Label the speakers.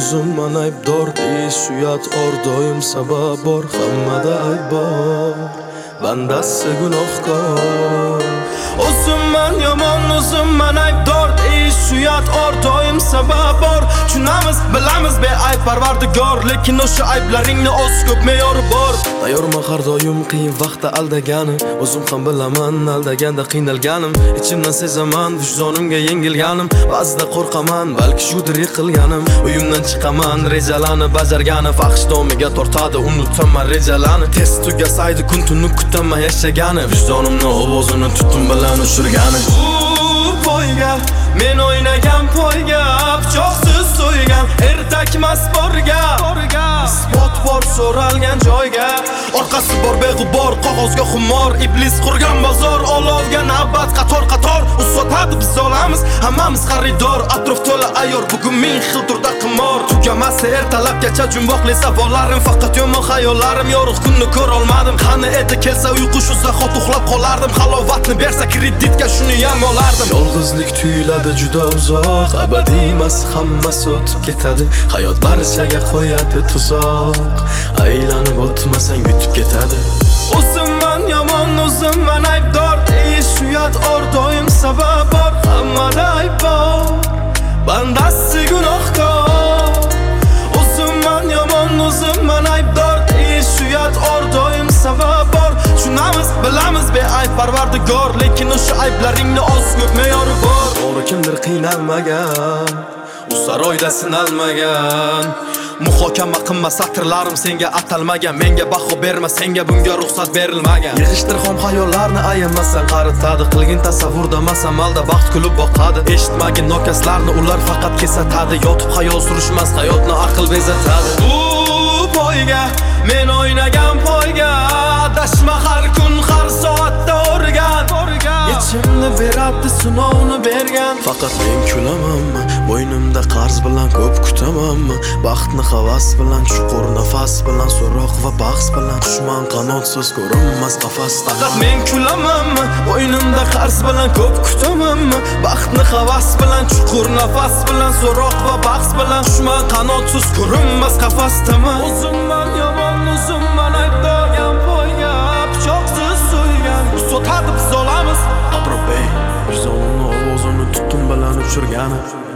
Speaker 1: o'zimman aybdor deyish uyat or doim sabab bor, hammada ayb bor, bandasi gunohkor. O'zimman yomon, o'zimman aybdor deyish uyat or doim sabab bor. Tushunamiz, bilamiz beayb Parvardigor, lekin o'sha ayblaringni oz ko'p me'yori bor. Tayyorman har doim qiyin vaqtda aldagani, o'zim ham bilaman aldaganda qiynalganim. Ichimdan sezaman vijdonimga yengilganim, ba'zida qo'rqaman balki shudir yiqilganim. Uyimdan chiqaman rejalarni bajargani, fahsh domiga tortadi unutaman rejalarni. Tez tugasaydi kun tuni kutaman yashagani, vijdonimni ovozini tutum bilan o'chirgani. Poyga men o'ynagan poyga, pichoqsiz so'ygan ertakmas borga, isbot bor so'ralgan joyga. Orqasi bor beg'ubor, qog'ozga xumor, iblis qurgan bozor, olovga navbat qator qator. U sotadi, biz olamiz, hammamiz xaridor. Atrof to'la ayyor, bugun ming xil turda qimor. Tugamasa ertalabgacha jumboqli savollarim, faqat yomon xayollarim. Yorug' kunni ko'ra olmadim, qani edi kelsa uyqu shu zahot uxlab qolardim. Halovatni bersa kreditga shuni ham olardim. Yolg'izlik tuyuladi juda uzoq, abadiy emas, hammasi o'tib ketadi. Hayot barchaga qo'yadi tuzoq, aylanib o'tmasang yutib ketadi. O'zimman yomon, o'zimman aybdor deyish uyat or doim sabab bor, hammada ayb bor, bandasi gunohkor. O'zimman yomon, o'zimman aybdor deyish uyat or doim sabab bor. Tushunamiz, bilamiz beayb Parvardigor, lekin o'sha ayblaringni oz ko'p me'yori bor. To'g'ri kimdir qiynalmagan, u saroyda sinalmagan. Muhokama qilma satrlarim senga atalmagan, menga baho berma, senga bunga ruxsat berilmagan. Yig'ishtir xom xayollarni ayamasdan qaritadi, qilgin tasavvurda masamalda baxt kulib boqadi. Eshitmagin nokaslarni, ular faqat kesatadi. Yotib xayol surishmas, hayotni aql bezatadi. Poyga men o'ynagan poyga, adashma har kun har soatda o'rgan. Yechimni beradi sinovni bergan. Faqat men kulamanmi, bo'ynimda qarz bilan ko'p kutamanmi? Baxtni havas bilan, chuqur nafas bilan, so'roq va bahs bilan, dushman qanotsiz ko'rinmas qafas. Faqat men kulamanmi, bo'ynimda qarz bilan ko'p kutamanmi? Baxtni havas bilan, chuqur nafas bilan, so'roq va bahs bilan, dushman qanotsiz ko'rinmas qafasdaman. O'zimman yomon, o'zimman aybdor, poyga pichoqsiz so'ygan. Sotadi, biz olamiz. Atrof vijdonimni ovozini tutum bilan o'chirgani.